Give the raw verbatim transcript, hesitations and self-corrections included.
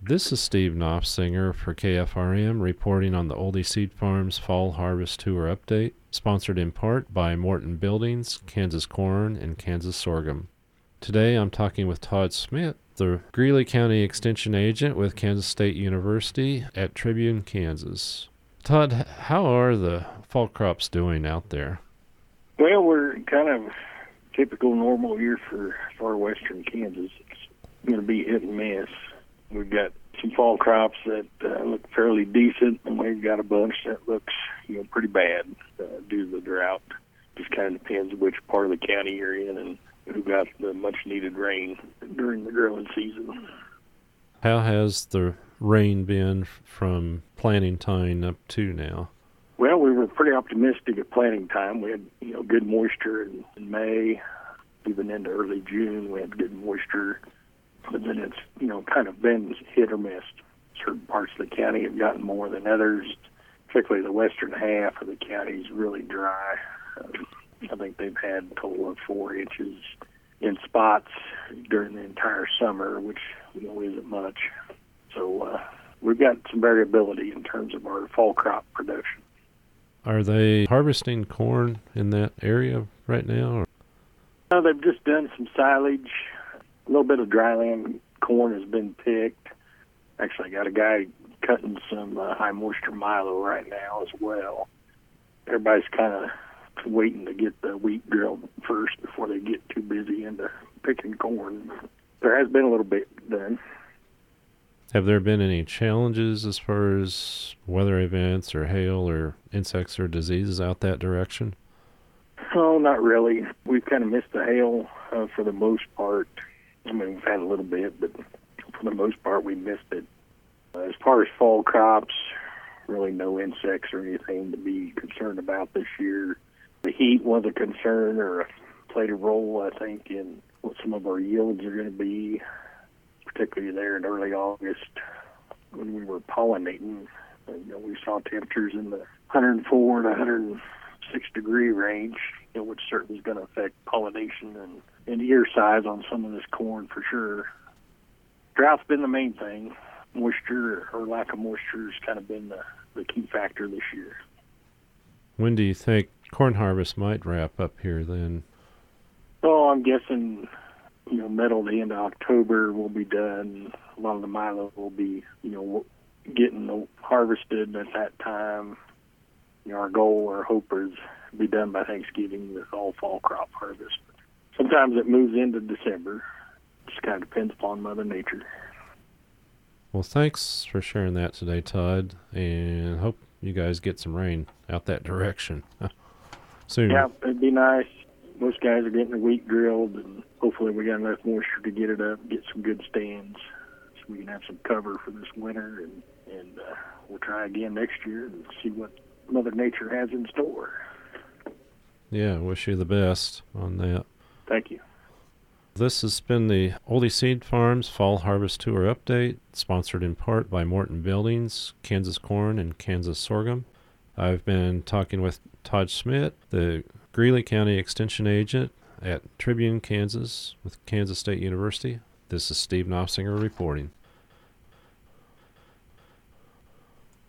This is Steve Knopfsinger for K F R M reporting on the Oldie Seed Farms Fall Harvest Tour Update, sponsored in part by Morton Buildings, Kansas Corn, and Kansas Sorghum. Today I'm talking with Todd Smith, the Greeley County Extension Agent with Kansas State University at Tribune, Kansas. Todd, how are the fall crops doing out there? Well, we're kind of typical normal year for far western Kansas. It's going to be hit and miss. We've got some fall crops that uh, look fairly decent, and we've got a bunch that looks, you know, pretty bad uh, due to the drought. Just kind of depends which part of the county you're in and who got the much-needed rain during the growing season. How has the rain been from planting time up to now? Well, we were pretty optimistic at planting time. We had, you know, good moisture in, in May, even into early June. We had good moisture. But then it's, you know, kind of been hit or miss. Certain parts of the county have gotten more than others, particularly the western half of the county is really dry. Um, I think they've had a total of four inches in spots during the entire summer, which, you know, isn't much. So uh, we've got some variability in terms of our fall crop production. Are they harvesting corn in that area right now? Or? Uh, they've just done some silage. A little bit of dryland corn has been picked. Actually, I got a guy cutting some uh, high moisture milo right now as well. Everybody's kind of waiting to get the wheat drilled first before they get too busy into picking corn. There has been a little bit done. Have there been any challenges as far as weather events or hail or insects or diseases out that direction? Oh, not really. We've kind of missed the hail uh, for the most part. I mean, we've had a little bit, but for the most part, we missed it. Uh, as far as fall crops, really no insects or anything to be concerned about this year. The heat was a concern or played a role, I think, in what some of our yields are going to be, particularly there in early August when we were pollinating. Uh, you know, we saw temperatures in the one hundred four to one hundred six degree range, you know, which certainly is going to affect pollination and, and ear size on some of this corn for sure. Drought's been the main thing. Moisture or lack of moisture has kind of been the, the key factor this year. When do you think corn harvest might wrap up here then? Oh, I'm guessing, you know, middle to end of October will be done. A lot of the milo will be, you know, getting harvested at that time. You know, our goal, our hope is to be done by Thanksgiving with all fall crop harvest. Sometimes it moves into December. Just kind of depends upon Mother Nature. Well, thanks for sharing that today, Todd, and hope you guys get some rain out that direction soon. Yeah, it'd be nice. Most guys are getting the wheat drilled, and hopefully we got enough moisture to get it up, get some good stands, so we can have some cover for this winter, and, and uh, we'll try again next year and see what Mother Nature has in store. Yeah, wish you the best on that. Thank you. This has been the Oldie Seed Farms Fall Harvest Tour Update, sponsored in part by Morton Buildings, Kansas Corn, and Kansas Sorghum. I've been talking with Todd Smith, the Greeley County Extension Agent at Tribune, Kansas, with Kansas State University. This is Steve Knopfsinger reporting.